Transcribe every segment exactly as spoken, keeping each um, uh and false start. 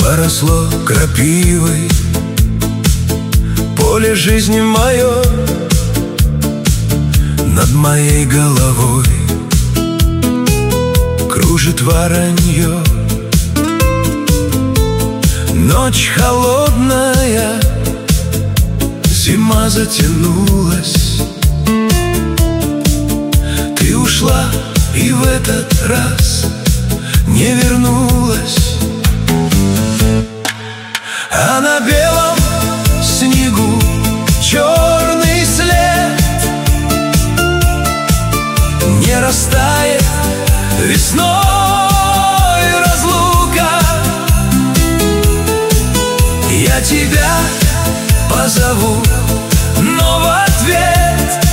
поросло крапивой поле жизни мое над моей головой. Кружит воронье, ночь холодная, зима затянулась. Ты ушла и в этот раз не вернулась. А на белом снегу черный след не растает весной разлука. Я тебя позову, но в ответ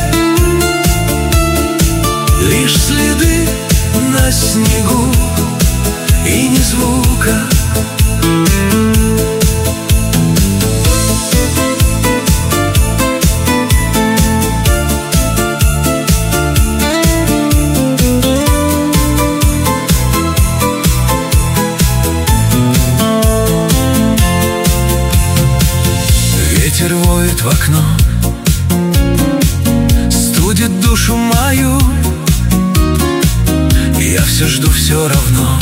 лишь следы на снегу и ни звука. Ветер воет в окно, студит душу мою. Я все жду все равно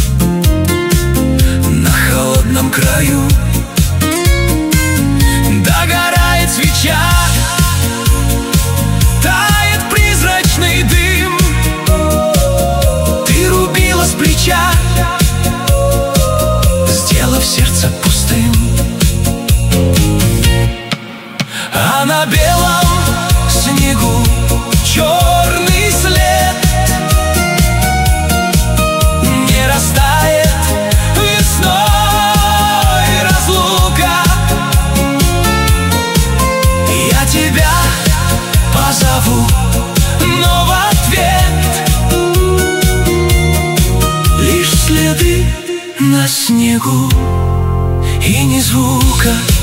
на холодном краю. Догорает свеча, тает призрачный дым. Ты рубила с плеча, сделав сердце пустым. А на белом снегу черный след не растает весной разлука. Я тебя позову, но в ответ лишь следы на снегу и ни звука.